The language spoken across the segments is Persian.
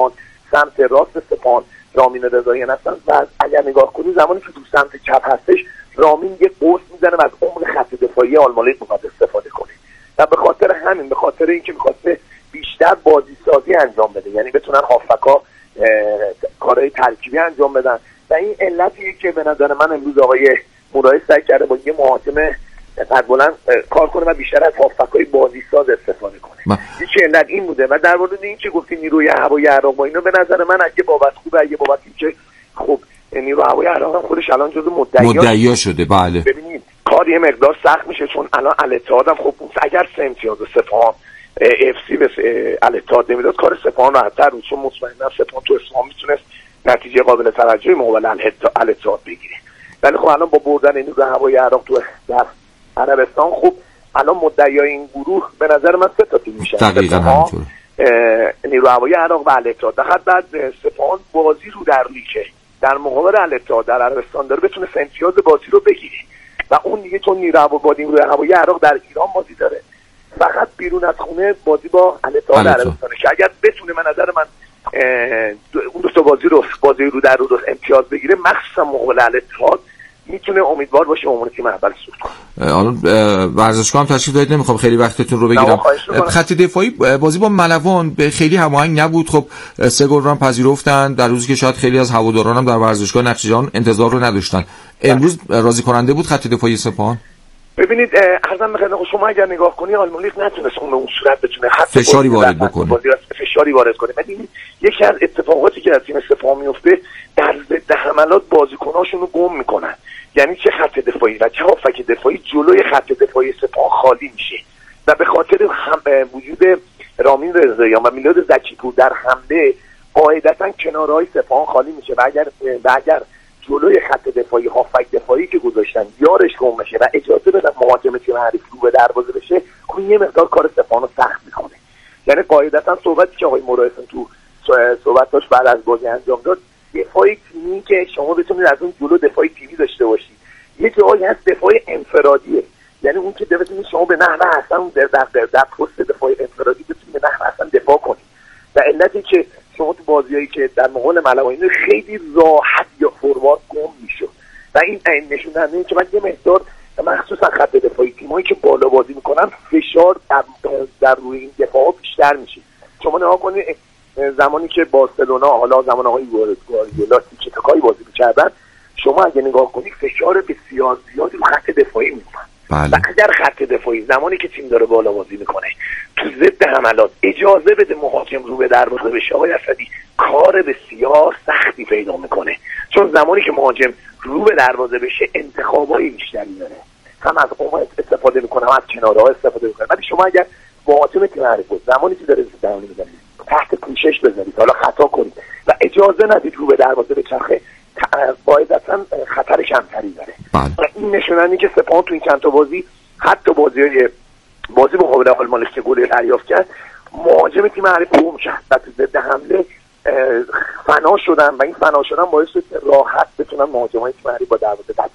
سپاهان سمت راست سپاهان رامین رضایی هستن و اگر نگاه کنی زمانی که تو سمت چپ هستش رامین یه قرص میزنه و از عمق خط دفاعی آلمالیق میخواد استفاده کنه و به خاطر همین، به خاطر اینکه میخواسته بیشتر بازی سازی انجام بده، یعنی بتونن هافبک‌ها کارهای ترکیبی انجام بدن و این علتیه که به نظر من امروز آقای مرایی سعی کرده با یه مهاجم قد بلند کار کنه و بیشتر از هافبک‌های بازی ساز استفاده کنه. یکی علت این بوده و در مورد این که گفتی نیروی هوایی عراق و اینا، به نظر من اگه بابت خوبه، اگه بابت اینکه خب نیروی هوایی عراق هم خودش الان جزو مدعیا شده. بله ببینید کار یه مقدار سخت میشه چون الان الاتحاد هم خب اگر 3 امتیاز سپاهان اف سی به الاتحاد نمیداد کار سپاهان راحت‌تر بود، چون مطمئنا سپاهان تو اصفهان میتونست نتیجه قابل توجهی مقابل الاتحاد بگیره. ولی خب الان با بردن نیروی هوایی عراق تو در عربستان، خب الان مدعیای این گروه به نظر من 3 تا تیم میشن، دقیقاً همینطوره، نیروی هوایی عراق و الاتحاد. بعد سپاهان بازی رو در لیگه در مقابل الاتحاد در عربستان داره، بتونه امتیاز بازی رو بگیره و اون دیگه چون نیروی هوایی عراق در ایران بازی داره، فقط بیرون از خونه بازی با الاتحاد عربستانه که اگر بتونه من نظر من اون دو بازی رو در رو امتیاز بگیره، مخصوصا مقابل الاتحاد میتونه امیدوار باشه عنوان تیم اول صعود کنه. حالا ورزشگاه هم تشریف دادید، نمیخوام خیلی وقتتون رو بگیرم. خط دفاعی بازی با ملوان به خیلی هماهنگ نبود. خب 3 گل رو پذیرفتن در روزی که شاید خیلی از هواداران هم در ورزشگاه نقشه‌جان انتظار رو نداشتن. امروز راضی کننده بود خط دفاعی سپاهان؟ ببینید عرضم بخدمت شما اگر نگاه کنی آلمانیق نتونست اون صورت بتونه فشاری وارد بکنه، فشاری وارد کنه. ولی یکی از اتفاقاتی که در تیم سپاهان میفته در ضد حملات بازیکناشون رو گم میکنن، یعنی چه خط دفاعی و چه هافک دفاعی جلوی خط دفاعی سپاهان خالی میشه و به خاطر وجود رامین رضایی و میلاد زکی‌پور در حمله قاعدتا کنارهای سپاهان خالی میشه و اگر جلوی خط دفاعی هافک دفاعی که گذاشتن یارش گم بشه و اجازه بدن مهاجم تیم حریف رو به دروازه بشه، اون یه مقدار کار سپاهان رو سخت میکنه. یعنی قاعدتا صحبتی که آقای مرایسن تو صحبتاش بعد از بازی انجام داد، دفاع تیمی که شما بتونید از اون جلو دفاع تیمی داشته باشید، یه جایی هست دفاع انفرادیه، یعنی اون که بتونید شما به نحوه اصلا در پست دفاع انفرادی بتونید به نحوه اصلا دفاع کنید و علتی که شما تو بازیایی که در مقابل ملوان خیلی راحت یا فوروارد گم میشد و این نشون دهنده که من یه مقدار مخصوصا خط دفاعی تیمایی که بالا بازی میکنن فشار در روی این دفاع بیشتر میشه. شما نگاه کنید زمانی که بارسلونا، حالا زمان آقای گواردیولا تیک‌تاکایی بازی می‌کردن، شما اگه نگاه کنید فشار بسیار زیادی رو خط دفاعی می‌کنن. و اگر خط دفاعی زمانی که تیم داره بالا بازی میکنه تو ضد حملات اجازه بده مهاجم رو به دروازه بشه، آقای اسدی کار بسیار سختی پیدا میکنه، چون زمانی که مهاجم رو به دروازه بشه انتخابای بیشتری داره، هم از عمق استفاده میکنه هم از کناره‌ها استفاده میکنه. ولی شما اگر مهاجم تیم حریف زمانی که داره زمانی میزنه تحت پوشش بذارید، حالا خطا کنید و اجازه ندید رو به دروازه بچرخه، باید اصلا خطر کمتری داره. و این نشوننی که سپاهان تو این چند تا بازی، حتی بازی مقابل آلمانیق که گل دریافت کرد، مهاجم تیم حریف گم کرد و تو ضد حمله فنا شدن و این فنا شدن باعث شد راحت بتونن مهاجمای تیم حریف با دروازه تدریج.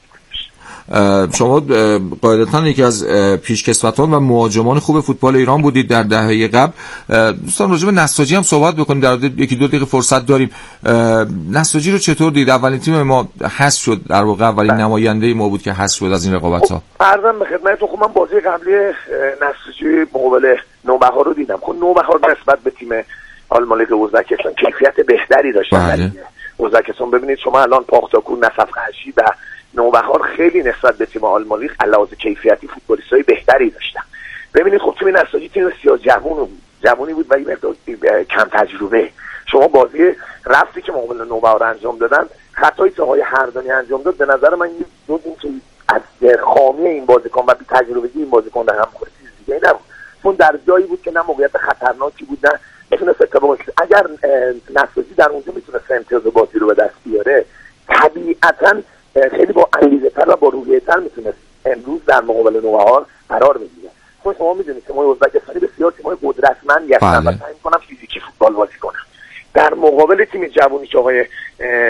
شما قاعدتاً یکی از پیشکسوتان و مهاجمان خوب فوتبال ایران بودید در دهه قبل. دوستان راجع به نساجی هم صحبت بکنیم، در یکی دو دقیقه فرصت داریم. نساجی رو چطور دید؟ اولین تیم ما حذف شد، در واقع اولین نماینده ما بود که حذف شد از این رقابت‌ها. عرضم به خدمتتون، خب من بازی قبلی نساجی مقابل نوبهار رو دیدم. خب نوبهار نسبت به تیم آلمانیق ازبکستان کیفیت بهتری داشتن. ازبکستان ببینید شما الان پاختاکور، نصف‌خرشی و نوبهار خیلی نسبت به تیم آلمانیق علاوه کیفیتی فوتبالیستای بهتری داشتن. ببینید خب تیم نساجی تیم بسیار جوانی بود و کم تجربه. شما بازی رفتی که مقابل نوبهار انجام دادن، خطایی که آقای هردانی انجام داد به نظر من این که از خامی این بازیکن و بی تجربگی این بازیکن در هم خورد چیز دیگه نبود، چون در جایی بود که نه موقعیت خطرناکی بود نه میتونست اتفاق بیفته. اگر نساجی در اونجا میتونست امتیاز بازی رو به دست بیاره، طبیعتاً خیلی با انگیزه تر و با روحیه تر میتونست امروز در مقابل نوبهار قرار بگیره. خب شما میدونید تیم‌های ازبکستانی بسیار تیم‌های قدرتمندی هستن و سعی می‌کنن فیزیکی فوتبال بازی کنن. در مقابل تیم جوانی که آقای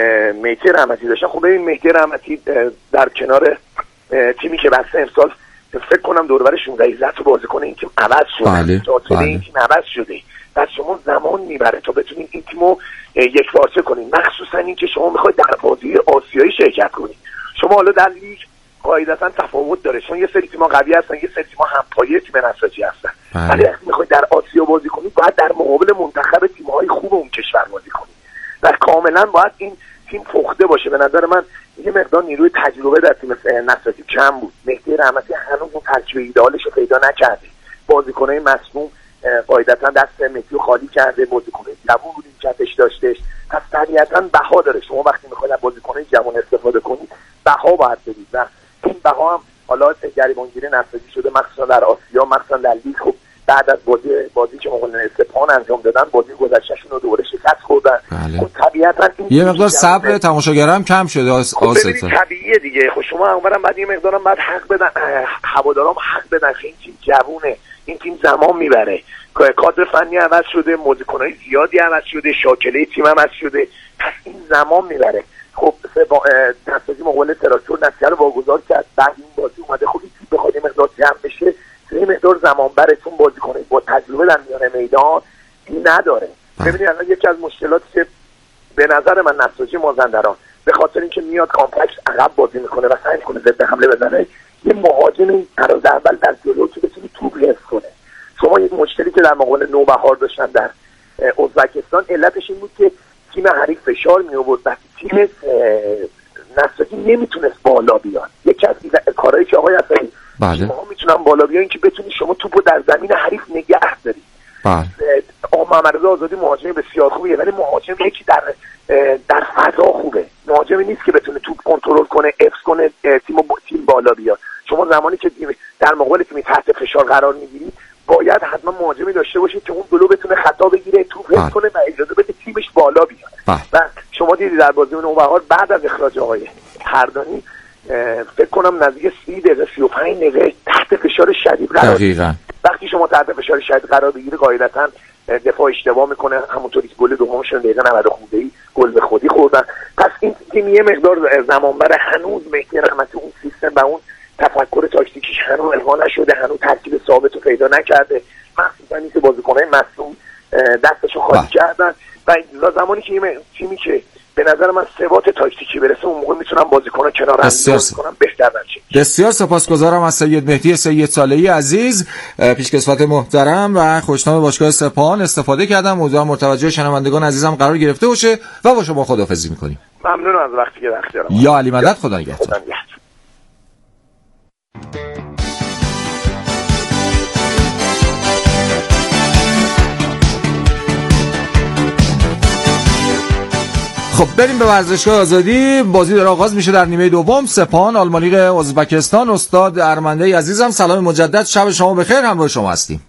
مهدی رحمتی داشتن، خب این مهدی رحمتی در کنار تیمی که بس امسال فکر کنم دور و بر 16 تا بازیکن این تیم عوض شده. بله. این تیم عوض شده. پس شما زمان میبره تا بتونید این تیمو یک پارچه کنید، مخصوصا این که شما میخواید در بازی آسیایی شرکت کنید. شما حالا در لیگ قاعدتا تفاوت داره، چون یه سری تیم‌ها قوی هستن، یه سری تیم‌ها همپایه تیم نساجی هستن. ولی وقتی میخواید در آسیا بازی کنید باید در مقابل منتخب تیم‌های خوب اون کشور بازی کنید و کاملا باید این تیم پخته باشه. به نظر من یه مقدار نیروی تجربه در تیم نساجی کم بود. مهدی رحمتی هنوز اون ترکیب ایدئالش رو پیدا نکرده. بازیکن‌های مصدوم قاعدتا دست مهدی خالی کرده، بازیکن‌های جوان بود کتش داشتهش. پس طبیعتاً بها داره. شما وقتی میخواید از بازیکن‌های جوان استفاده کنید بها باید بدید و این بها هم حالا گریبانگیری نساجی شده، مخصوصا در آسیا، مخصوصا در لیگ. خب بعد از بازی که مقابل سپاهان انجام دادن، بازی گذشتهشون رو دوباره شکست خوردن. خب طبیعتاً یه مقدار صبر تماشاگرم کم شده. خب طبیعیه دیگه. خب شما اونورم بعد یه مقدارم بعد حق بدن، هوادارام حق بدن که این تیم جوونه، این تیم زمان میبره، کادر فنی عوض شده، بازیکن‌های زیادی عوض شده، شاکله تیم عوض شده، پس این زمان میبره. خب نساجی مقابل تراکتور نتیجه رو واگذار کرد، بعد این بازی اومده خب این تیم بخواد مقدار جمع بشه، یه مقدار زمان بره، چون بازیکن‌ها با تجربه در میان میدان نداره. ببینید الان یکی از مشکلاتی که به نظر من نساجی مازندران به خاطر اینکه میاد کامپلکس عقب بازی میکنه و سعی میکنه ضد حمله بزنه، یه مهاجم طراز اول در جلو که بتونه توپ حفظ کنه. شما یک مشکلی که در مقابل نوبهار داشتن در ازبکستان، علتش این بود که تیم حریف فشار می آورد و تیم نساجی نمیتونست بالا بیاد. یکی از کارهایی که آقای حسنی شما میتونن بالا بیان که بتونی شما توپو در زمین حریف نگه داری. محمدرضا آزادی مهاجم بسیار خوبیه، ولی مهاجمی که در فضا خوبه، مهاجمی نیست که بتونه توپ کنترل کنه، حفظ کنه، تیم بالا بیاد. شما زمانی که در مقابل تیم تحت فشار قرار میگیری باید حتما مهاجمی داشته باشید که اون جلو بتونه خطا بگیره، توپ حفظ کنه و اجازه بده تیمش بالا بیاد. و شما دیدید در بازی نوبهار بعد از اخراج آقای هردانی فکر کنم نزدیک 30 دقیقه 35 دقیقه تحت فشار شدید قرار بگیره. وقتی شما تحت فشار شدید قرار بگیری قاعدتاً دفاع اشتباه میکنه، همونطوری که گل دومشون دقیقه 90 خونده‌ای گل به خودی خوردن. پس این تیم یه مقدار زمان بره، هنوز مهدی رحمتی اون سیستم و اون تفکر تاکتیکیش هنوز القا نشده، هنوز ترکیب ثابت رو پیدا نکرده، مخصوصا اینکه بازیکن‌های مصدوم دستشو خالی کردن و زمانی که تیمی که به نظر من ثبات تاکتیکی برسه اون موقع میتونن بازیکن‌ها کنار هم بازی کنن بهتر بشه. بسیار سپاسگزارم از سید مهدی سید صالحی عزیز، پیشکسوت محترم و خوشنام باشگاه سپاهان استفاده کردم. امیدوارم متوجه شنوندگان عزیزم قرار گرفته باشه و با شما خداحافظی می‌کنیم. ممنونم از وقتی که وقت دارم. یا علی مدد، خدا نگهدار. خب بریم به ورزشگاه آزادی. بازی داره آغاز میشه در نیمه دوم. سپاهان آلمانیق ازبکستان. استاد ارمنده عزیزم سلام مجدد، شب شما بخیر، همراه شما هستیم.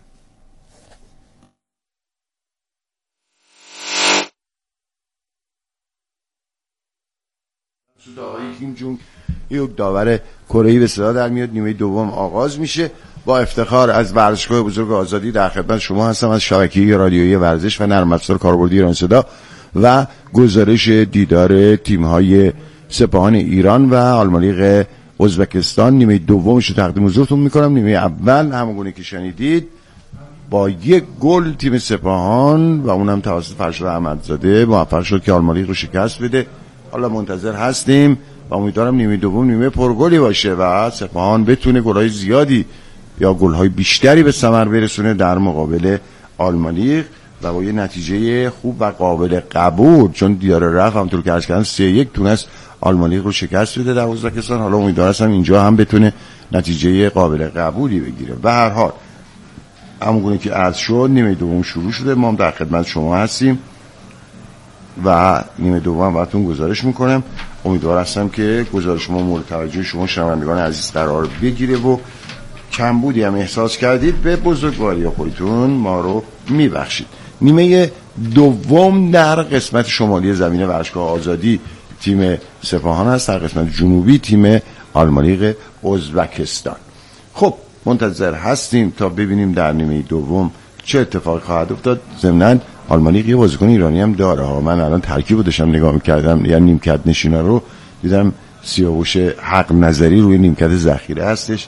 کیم جونگ یک داور کره‌ای به صدا در میاد. نیمه دوم آغاز میشه. با افتخار از ورزشگاه بزرگ آزادی در خدمت شما هستم از شبکه رادیویی ورزش و نرم افزار کاربردی ایران صدا و گزارش دیدار تیم‌های سپاهان ایران و آلمانیق ازبکستان. نیمه دومش رو تقدیم حضورتون میکنم. نیمه اول همونگونه که شنیدید با یک گل تیم سپاهان و اونم توسط فرشاد احمدزاده موفق شد که آلمانیق رو شکست بده. حالا منتظر هستیم و امیدوارم نیمه دوم نیمه پرگلی باشه و سپاهان بتونه گل‌های زیادی یا گل‌های بیشتری به ثمر برسونه در مقابل آلمانیق و با یه نتیجه خوب و قابل قبول، چون دیار رفت همونطور که عرض کردم 3-1 تونست آلمانیق رو شکست بده در ازبکستان. حالا امیدوارم هستم اینجا هم بتونه نتیجه قابل قبولی بگیره. به هر حال همونگونه که عرض شد نیمه دوم شروع شده، ما هم در خدمت شما هستیم و نیمه دوم براتون گزارش میکنم. امیدوار هستم که گزارش ما مورد توجه شما شنوندگان عزیز قرار بگیره و کمبودی هم احساس کردید به بزرگواری خودتون ما رو میبخشید. نیمه دوم در قسمت شمالی زمین ورزشگاه آزادی تیم سپاهان است، در قسمت جنوبی تیم آلمانیق ازبکستان. خب منتظر هستیم تا ببینیم در نیمه دوم چه اتفاقی خواهد افتاد. ضمناً آلمانیق یه بازیکن ایرانی هم داره ها. من الان ترکیبو داشتم نگاه می‌کردم، یعنی نیمکت نشینا رو دیدم، سیاوش حق نظری روی نیمکت ذخیره هستش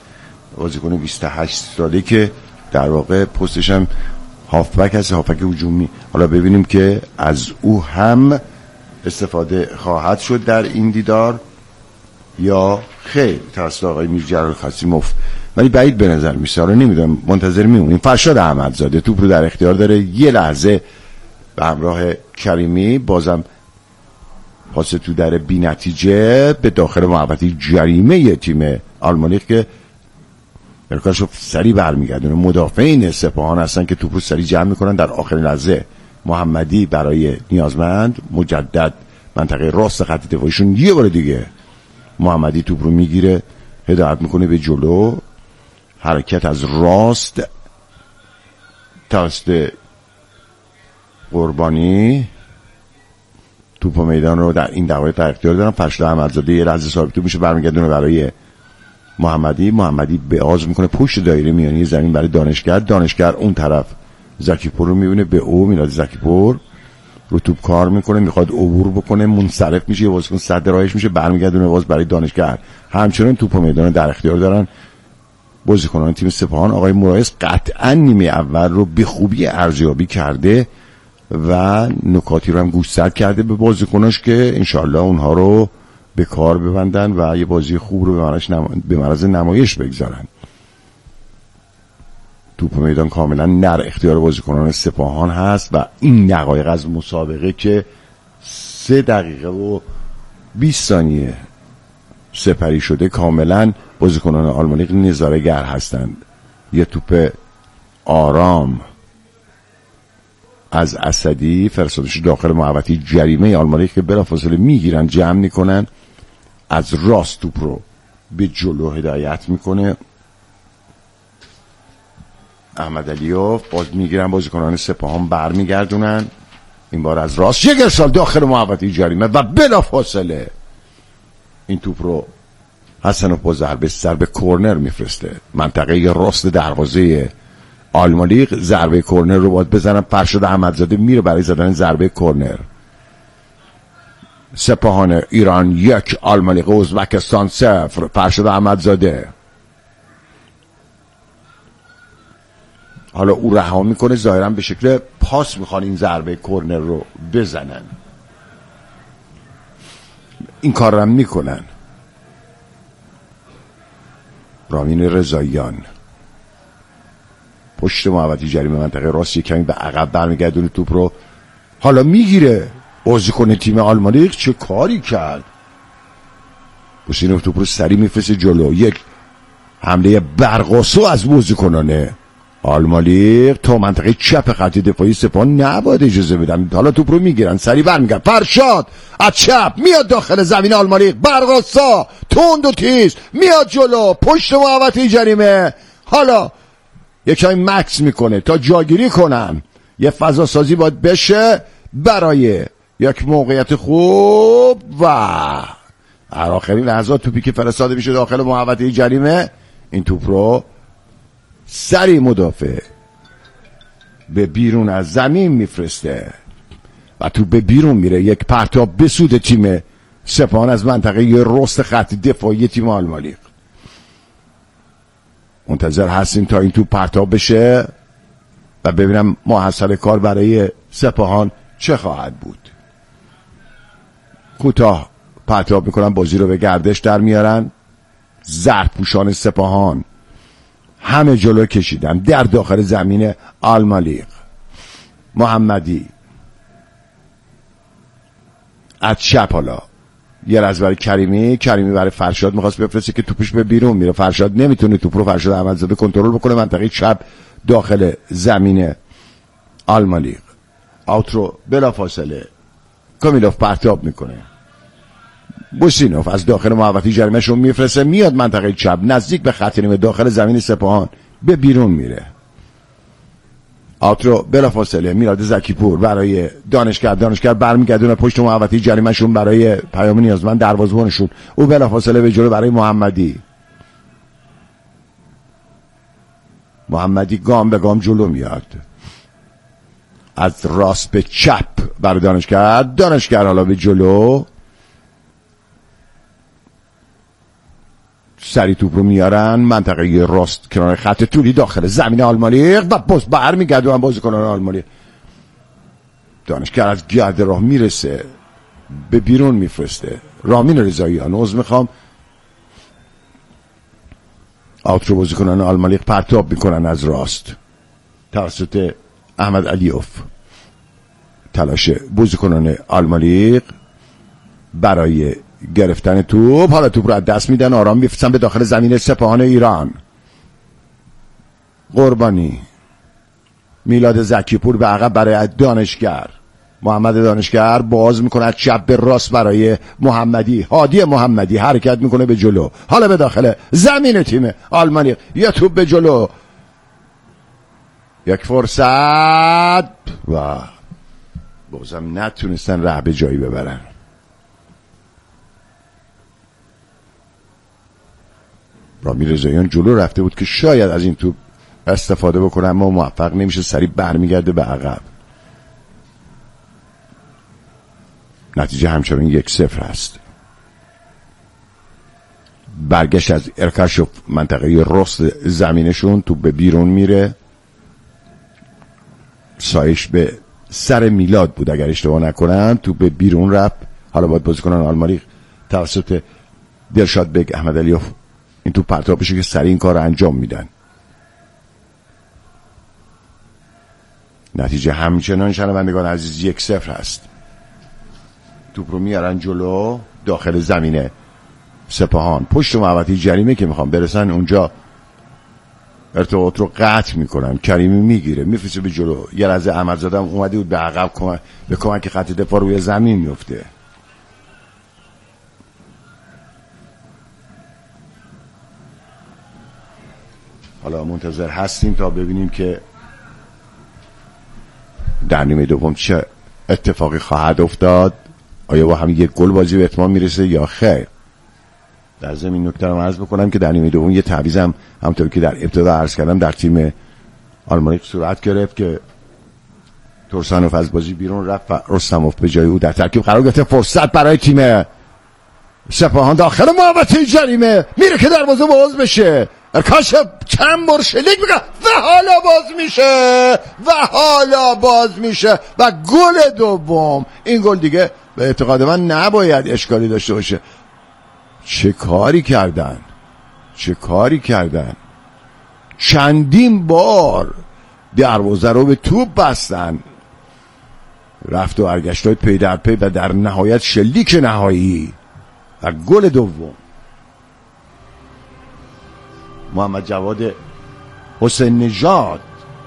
بازیکن 28 ساله که در واقع پستش هم هافبک هست، هافبک هجومی. حالا ببینیم که از او هم استفاده خواهد شد در این دیدار یا خیر توسط آقای میرجلال خاسیموف، ولی بعید به نظر میسه. حالا نمیدونم، منتظر میمونیم. فرشاد احمدزاده توپ رو در اختیار داره، یه لحظه به همراه کریمی بازم پاس تو در بی نتیجه به داخل محوطه جریمه تیم آلمانیخ که برکاشو سریع برمیگردونه. مدافعین سپاهان هستن که توپ رو سریع جمع میکنن. در آخرین لحظه محمدی برای نیازمند مجدد منطقه راست خط دفاعیشون یه بار دیگه محمدی توپ رو میگیره، هدایت میکنه به جلو، حرکت از راست توسط قربانی، توپ و میدان رو در این دقایق در اختیار دارن. فرشاد احمدزاده یه لحظه ثابت میشه، برمیگردونه برای محمدی به آز میکنه پشت دایره میانی زمین برای دانشگر اون طرف زکیپور رو میبینه، به او میلاد زکیپور رو توپ کار میکنه، میخواد عبور بکنه، منصرف میشه، یه بازیکن صد راهش میشه، برمیگردونه باز برای دانشگر. همچنین توپ و میدان در اختیار دارن بازیکنان تیم سپاهان. آقای مورایس قطعا نیمه اول رو به خوبی ارزیابی کرده و نکاتی رو هم گوشزد کرده به بازیکناش که انشالله اونها رو به کار ببندن و یه بازی خوب رو به معرض نمایش بگذارن. توپ میدان کاملا در اختیار بازیکنان سپاهان هست و این دقایق از مسابقه که 3 دقیقه و 20 ثانیه سپری شده کاملا بازیکنان آلمانی نظاره‌گر هستند. یه توپ آرام از اسدی فرستادش داخل محوطه جریمه آلمانی که بلافاصله میگیرن، جمع میکنن، از راست توپ رو به جلو هدایت میکنه احمد علیوف، باز میگیرن بازیکنان سپاهان برمیگردونن، این بار از راست یک ارسال داخل محوطه جریمه و بلافاصله این توپ رو حسنوف با ضربه کورنر میفرسته منطقه راست دروازه آلمانیق. ضربه کورنر رو باید بزنن. فرشاد احمدزاده میره برای زدن ضربه کورنر. سپاهان ایران 1 آلمانیق ازبکستان 0. فرشاد احمدزاده حالا او رها میکنه، ظاهرا به شکل پاس میخوان این ضربه کورنر رو بزنن، این کار رو میکنن. رامین رضاییان پشت محوطه جریمه منطقه راست کمی به عقب برمیگردونه، توپ رو حالا میگیره بازیکن تیم آلمانی. چه کاری کرد؟ حسینوف توپ رو سریع میفرسته جلو. یک حمله برقاسو از بازیکنان آلمانی تا منطقه چپ خط دفاعی سپاهان نباید اجازه بدن. حالا توپ رو میگیرن، سریع برمیگردن. فرشاد از چپ میاد داخل زمین آلمانی، برقاسا تند و تیز میاد جلو پشت محوطه جریمه. حالا یکمی مکس میکنه تا جاگیری کنن، یه فضا سازی باید بشه برای یک موقعیت خوب و در آخرین لحظات توپی که فرستاده میشه داخل محوطه جریمه، این توپ رو سری مدافع به بیرون از زمین میفرسته و توپ به بیرون میره. یک پرتاب به سود تیم سپاهان از منطقه رست خط دفاعی تیم آلمانی. منتظر هستیم تا این توپ پرتاب بشه و ببینم محصل کار برای سپاهان چه خواهد بود. کوتاه پرتاب میکنن، بازی رو به گردش در میارن. زرد سپاهان همه جلو کشیدن در داخل زمین آلمالیق. محمدی از چپ، حالا یه از برای کریمی برای فرشاد میخواست بفرسته که توپش به بیرون میره. فرشاد نمیتونه توپ رو، فرشاد احمدزاده کنترل بکنه منطقه چپ داخل زمین آلمالیق. آوت رو بلا فاصله کامیلوف پرتاب میکنه. بوسینوف از داخل محوطه جریمه شون میفرسته، میاد منطقه چپ نزدیک به خط نیمه داخل زمین سپاهان، به بیرون میره. آوت رو بلا فاصله میلاد زکیپور برای دانشگر برمیگردونه پشت محوطه جریمه شون برای پیام نیازمند دروازه‌بانشون. او بلا فاصله به جلو برای محمدی گام به گام جلو میاد، از راست به چپ برای دانشگر حالا به جلو. سری توپ رو میارن منطقه راست کنار خط طولی داخل زمین آلمالیق و باز برمیگردن بازیکنان آلمالیق. دانشگر از گرد راه میرسه به بیرون میفرسته. رامین رضاییان عذر میخوام آوت رو بازیکنان آلمالیق پرتاب میکنن از راست توسط احمد علیوف. تلاش بازیکنان آلمالیق برای گرفتن توپ، حالا توپ رو از دست میدن، آرام میفرستن به داخل زمین سپاهان ایران. قربانی میلاد زکیپور به عقب برای دانشگر. محمد دانشگر باز میکنه از چپ به راست برای محمدی. هادی محمدی حرکت میکنه به جلو، حالا به داخل زمین تیم آلمانی. یه توپ به جلو، یک فرصت و بازم نتونستن ره به جایی ببرن. رامین رضاییان جلو رفته بود که شاید از این توپ استفاده بکنه، اما موفق نمیشه، سریع برمیگرده به عقب. نتیجه همچنان 1-0 هست. برگشت از ارکاشوف منطقه راست زمینشون، توپ به بیرون میره، سایش به سر میلاد بود اگر اشتباه نکنم، توپ به بیرون رفت. حالا باید بازیکنان آلمانی توسط دلشاد بگ احمد علیوف این توپ پرتاب بشه که سریع این کار رو انجام میدن. نتیجه همچنان شنوندگان عزیز 1-0 هست. توپ رو میارن جلو داخل زمینه سپاهان، پشت محوطه جریمه که میخوام برسن اونجا ارتباط رو قطع میکنن. کریمی میگیره میفرسته به جلو، یه لحظه احمدزاده هم اومده بود به عقب به کمک خط دفاع روی زمین میفته. حالا منتظر هستیم تا ببینیم که در نیمه دوم چه اتفاقی خواهد افتاد. آیا با هم یک گل بازی به اتمام میرسه یا خیر؟ در ضمن نکته رو عرض بکنم که در نیمه دوم یه تعویضم همونطور که در ابتدا عرض کردم در تیم آلمانی صورت گرفت که تورسانوف از بازی بیرون رفت و رستموف به جای او در ترکیب قرار گرفت. فرصت برای تیم سپاهان داخل محوطه جریمه، میره که دروازه باز بشه. ارکاش چند بار شلیک میکنه و حالا باز میشه و گل دوم. این گل دیگه به اعتقاد من نباید اشکالی داشته باشه. چه کاری کردن چندین بار دروازه رو به توپ بستن، رفت و برگشت‌های پی در پی و در نهایت شلیک نهایی و گل دوم. محمد جواد حسین نژاد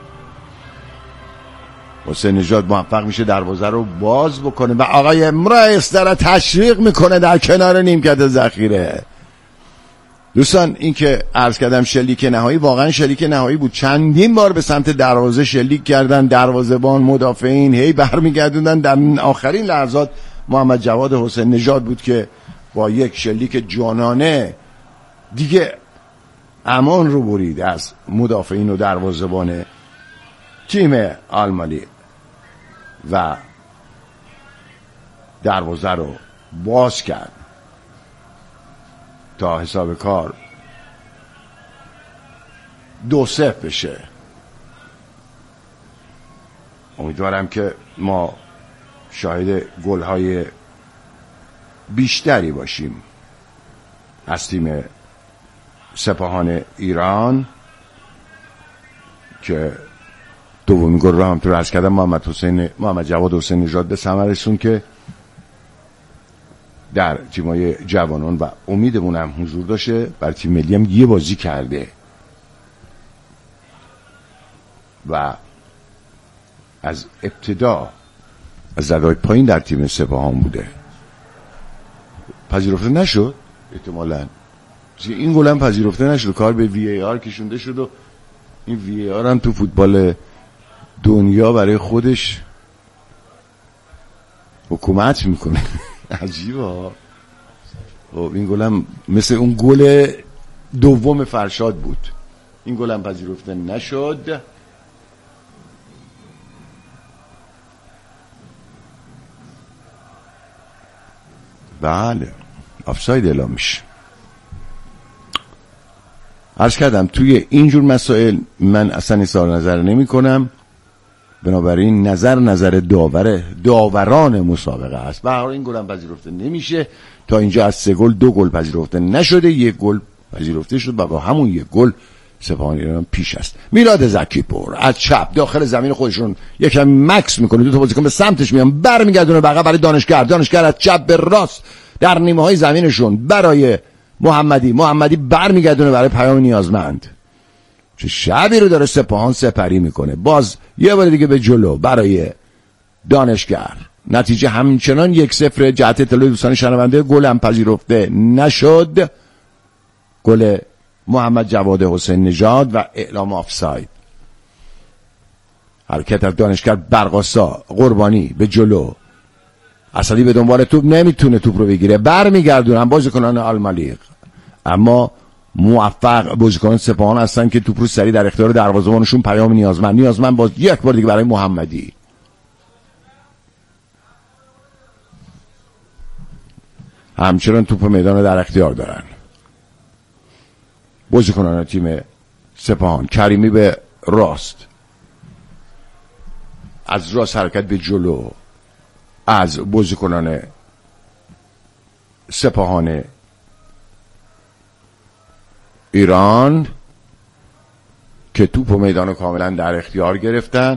موفق میشه دروازه رو باز بکنه و آقای امرایس داره تشویق میکنه در کنار نیمکت ذخیره. دوستان این که عرض کردم شلیک نهایی واقعا شلیک نهایی بود. چندین بار به سمت دروازه شلیک کردن، دروازه‌بان مدافعین هی برمیگردوندن. در آخرین لحظات محمد جواد حسین نژاد بود که با یک شلیک جانانه دیگه امان رو برید از مدافعین و دروازه‌بان تیم آلمانی و دروازه رو باز کرد تا حساب کار 2-0 بشه. امیدوارم که ما شاهد گل‌های بیشتری باشیم از تیم سپاهان ایران که دومین گل رو همونطور عرض کردم محمد جواد حسین نژاد به ثمر رسوند که در تیم‌های جوانان و امیدمون هم حضور داشته. برای تیم ملی هم یه بازی کرده و از ابتدا از ردای پایین در تیم سپاهان بوده. پذیرفته نشد احتمالاً این گل هم پذیرفته نشد، کار به وی ای آر کشونده شد و این وی ای آر هم تو فوتبال دنیا برای خودش حکومت میکنه. عجیبه ها. این گل هم مثل اون گل دوم فرشاد بود، این گل هم پذیرفته نشد. بله آفساید اعلام میشه. عرض کردم توی اینجور مسائل من اصلا اظهار نظر نمی کنم، بنابراین نظر داوران مسابقه است. به هر حال این گل هم پذیرفته نمیشه. تا اینجا از 3 گل 2 گل پذیرفته نشده، 1 گل پذیرفته شد و با همون 1 گل سپاهان ایران پیش است. میلاد زکی‌پور از چپ داخل زمین خودشون یکم مکس میکنه، 2 تا بازیکن به سمتش میان، برمیگردونه بقیه برای دانشگر از چپ به راست در نیمه های زمینشون برای محمدی برمیگردونه برای پیام نیازمند. چه شبی رو داره سپاهان سپری میکنه. باز یه بار دیگه به جلو برای دانشگر. نتیجه همچنان 1-0 جهت اطلاع دوستان شنونده. گل هم پذیرفته نشد. گل محمد جواد حسین نژاد و اعلام آفساید. حرکت از دانشگر برقاسا قربانی به جلو. اسدی به دنبال توپ نمیتونه توپ رو بگیره، برمیگردونن بازیکنان المالیق، اما موفق بازیکنان سپاهان هستن که توپ رو سریع در اختیار دروازه‌بانشون پیام نیازمند باز یک بار دیگه برای محمدی. همچنان توپ میدان رو در اختیار دارن بازیکنان تیم سپاهان. کریمی به راست، از راست حرکت به جلو از بازیکنان سپاهان ایران که توپ و میدان کاملا در اختیار گرفتن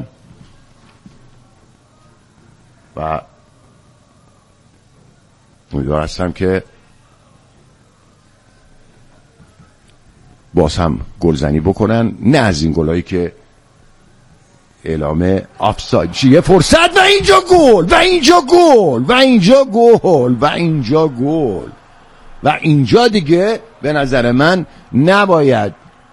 و امیدوار هستم که باز هم گلزنی بکنن، نه از این گلایی که اعلام آفساید. چیه فرصت و اینجا گل و اینجا دیگه به نظر من نباید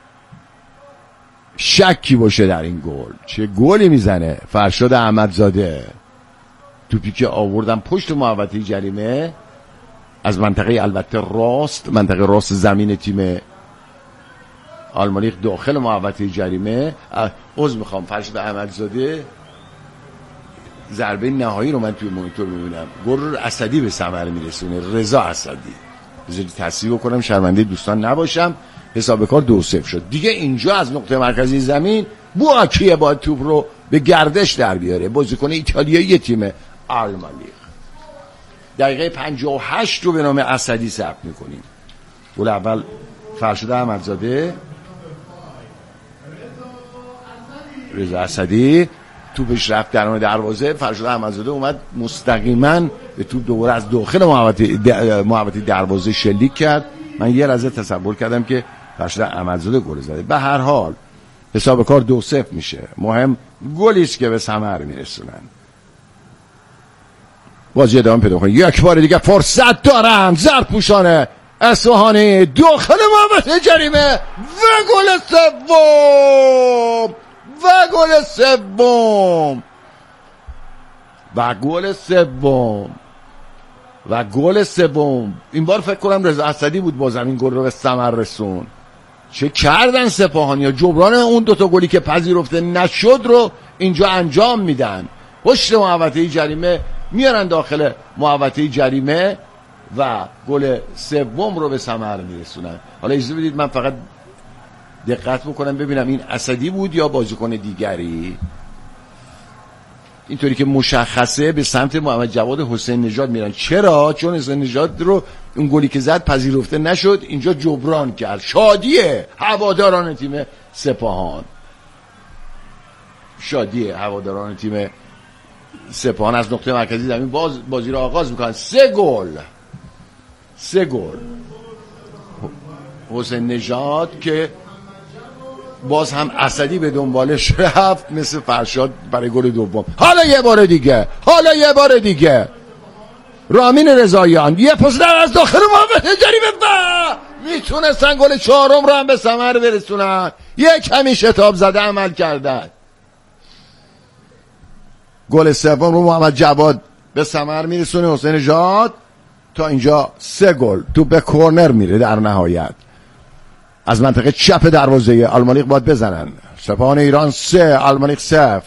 شکی باشه در این گل. چه گلی میزنه فرشاد احمدزاده. توپی که آوردن پشت محوطه جریمه از منطقه البته منطقه راست زمین تیم آلمانیق داخل محوطه جریمه. عذر میخوام فرشاد احمدزاده ضربه نهایی رو من توی مانیتور میبینم. گل رو اسدی به ثمر میرسونه، رضا اسدی. بذارید تصحیح کنم شرمنده دوستان نباشم. حساب کار 2-0 شد دیگه. اینجا از نقطه مرکزی زمین بواکیه با توپ رو به گردش در بیاره، بازیکن ایتالیایی تیم آلمانیق. دقیقه 58 رو به نام اسدی ثبت میکنیم. گل اول فرشاد احمدزاده، رضا اسدی توپش رفت درون دروازه. فرشاد احمدزاده اومد مستقیما به توپ دوباره از داخل محوطه دروازه شلیک کرد. من یه لحظه تصور کردم که فرشاد احمدزاده گل زده. به هر حال حساب کار 2-0 میشه. مهم گلی است که به ثمر میرسونن. بازی ادامه پیدا کنه. یک بار دیگه فرصت دارن زرپوشان اصفهانی داخل محوطه جریمه و گل سوم. این بار فکر کنم رضا اسدی بود باز این گل رو به ثمر رسون. چه کردن سپاهانیا؟ جبران اون 2 تا گلی که پذیرفته نشد رو اینجا انجام میدن. پشت محوطه جریمه میارن داخل محوطه جریمه و گل سوم رو به ثمر میرسونن. حالا اجازه بدید من فقط دقت بکنم ببینم این اسدی بود یا بازیکن دیگری. اینطوری که مشخصه به سمت محمد جواد حسین نژاد میرن. چرا؟ چون حسین نژاد رو اون گلی که زد پذیرفته نشد، اینجا جبران کرد. شادیه هواداران تیم سپاهان، از نقطه مرکزی زمین بازی رو آغاز میکنن. 3 گل حسین نژاد که باز هم اسدی به دنبالش رفت مثل فرشاد برای گل دوم. حالا یه بار دیگه رامین رضاییان یه پاس از داخل محوطه جریمه و میتونستن گل 4 رو هم به ثمر برسونن. یک کمی شتاب زده عمل کردن. گل سوم رو محمد جواد به ثمر میرسونه حسین نژاد. تا اینجا 3 گل. تو به کورنر میره در نهایت از منطقه چپ دروازه آلمانیق باید بزنن. سپاهان ایران 3 آلمانیق 0.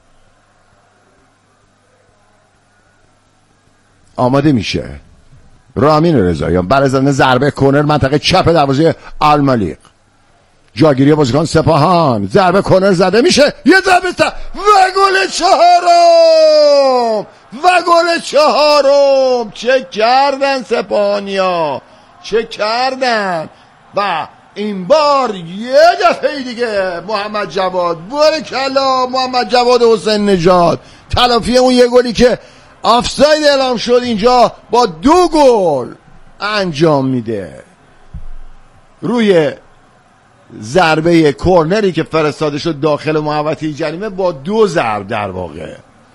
آماده میشه رامین رضاییان برای زدن ضربه کرنر منطقه چپ دروازه آلمالیق. جاگیری بازیکن سپاهان، ضربه کرنر زده میشه، یه ضربه و گل چهارم و گل چهارم. چه کردن سپاهانیا، چه کردن. و این بار یه دفعه دیگه محمد جواد، بارکلا محمد جواد حسین نژاد، تلافی اون یه گلی که آفساید اعلام شد اینجا با 2 گل انجام میده. روی ضربه کرنری که فرستاده شد داخل محوطه جریمه با 2 ضرب در واقع.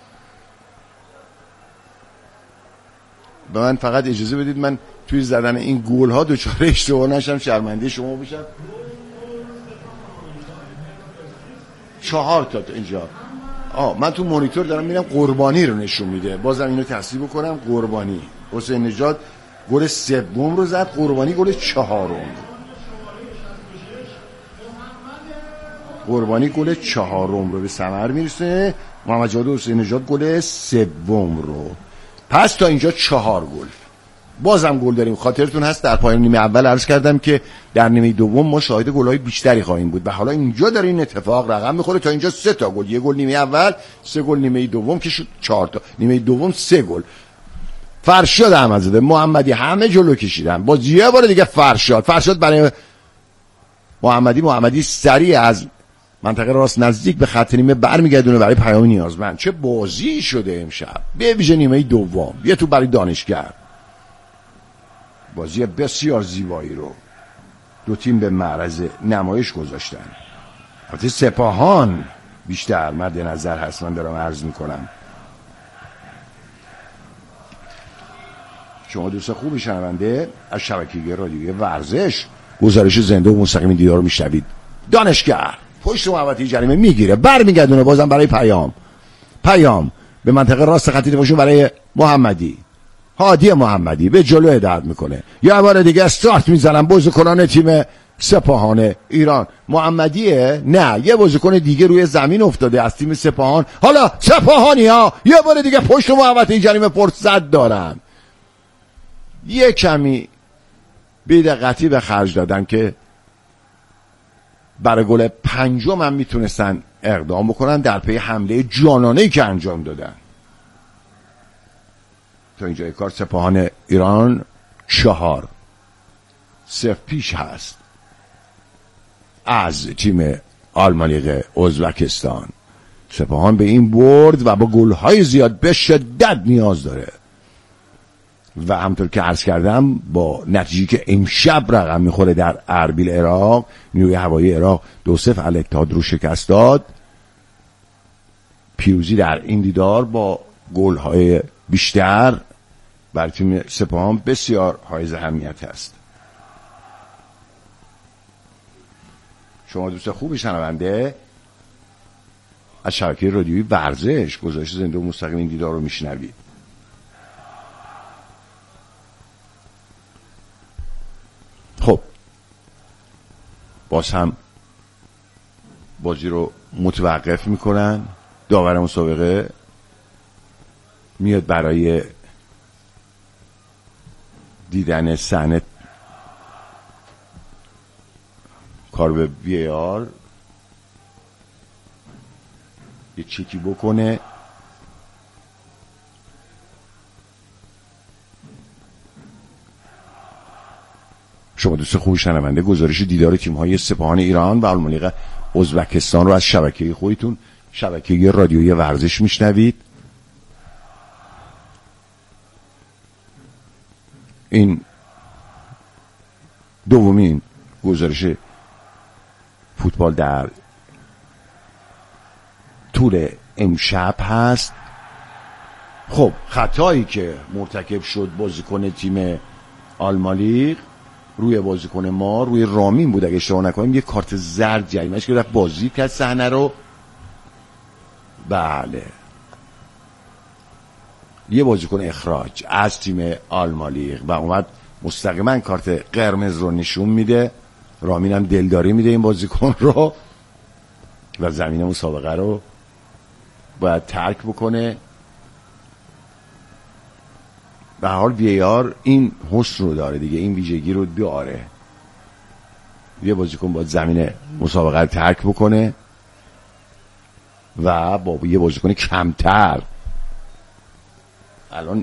به من فقط اجازه بدید من توی زدن این گل ها دچار اشتباه نشم، شرمنده شما بشم. 4 تا اینجا. من تو مانیتور دارم میرم قربانی رو نشون میده، بازم اینو تصحیح بکنم. قربانی حسین نژاد گل 3 رو زد، قربانی گل 4. قربانی گل 4 رو به ثمر میرسه، محمد جواد حسین نژاد گل 3 رو. پس تا اینجا 4 گل. بازم گل داریم. خاطرتون هست در پایان نیمه اول عرض کردم که در نیمه دوم ما شاهد گل‌های بیشتری خواهیم بود و حالا اینجا داره این اتفاق رقم میخوره. تا اینجا 3 تا گل، 1 گل نیمه اول، 3 گل نیمه دوم که شد 4 تا. نیمه دوم 3 گل. فرشاد احمدزاده، محمدی همه جلو کشیدن. باز یه بار دیگه فرشاد برای محمدی سریع از منطقه راست نزدیک به خط نیمه برمیگردونه برای پیام نیازمند. چه بازی شده امشب، به ویژه نیمه دوم. یه تو برای دانشگر، بازی بسیار زیبایی رو 2 تیم به معرض نمایش گذاشتن. البته سپاهان بیشتر مد نظر هست، من دارم عرض میکنم. شما دوست خوبی شنونده از شبکه رادیویی ورزش گزارش زنده و مستقیم دیدار رو میشنوید. دانشگر پشت محوطه جریمه میگیره، برمیگردونه بازم برای پیام به منطقه راست خط دفاعشون برای هادی محمدی به جلو هدایت میکنه. یه بار دیگه استارت میزنن بازیکنان تیم سپاهان ایران. محمدیه؟ نه، یه بازیکن دیگه روی زمین افتاده از تیم سپاهان. حالا سپاهانی‌ها یه بار دیگه پشت محوطه جریمه فرصت دارن، یه کمی بی‌دقتی به خرج دادن که برای گل 5 هم میتونستن اقدام بکنن در پی حمله جانانه‌ای که انجام دادن. تا اینجای کار سپاهان ایران 4-0 پیش هست از تیم آلمالیق ازبکستان. سپاهان به این برد و با گل‌های زیاد به شدت نیاز داره و همطور که عرض کردم با نتیجه‌ای که امشب رقم میخوره در اربیل عراق، نیروی هوایی عراق 2-0 الاتحاد رو شکست داد. پیروزی در این دیدار با گل‌های بیشتر برای تیم سپاهان بسیار حائز اهمیت است. شما دوست خوبی شنونده از شبکه رادیویی ورزش گزارش زنده و مستقیم این دیدار رو میشنوید. خب باز هم بازی رو متوقف میکنن. داور مسابقه میاد برای دیدن صحنه کار به VAR یه چکی بکنه. شما دوست خوبی شنونده گزارش دیدار تیم‌های سپاهان ایران و آلمالیق ازبکستان رو از شبکه خودتون، شبکه رادیویی ورزش میشنوید. این دومین گزارش فوتبال در طول امشب هست. خب خطایی که مرتکب شد بازیکن تیم آلمالیق روی بازیکن ما، روی رامین بود اگه اشتباه نکنم، یه کارت زرد جریمه‌اش گرفت، بازی کرد صحنه رو. بله یه بازیکن اخراج از تیم آلمالیق و اومد مستقیما کارت قرمز رو نشون میده. رامین هم دلداری میده این بازیکن رو و زمین مسابقه رو باید ترک بکنه. به حال VAR این حسن رو داره دیگه، این ویژگی رو داره. یه بازیکن باید زمین مسابقه رو ترک بکنه و با یه بازیکن کمتر، الان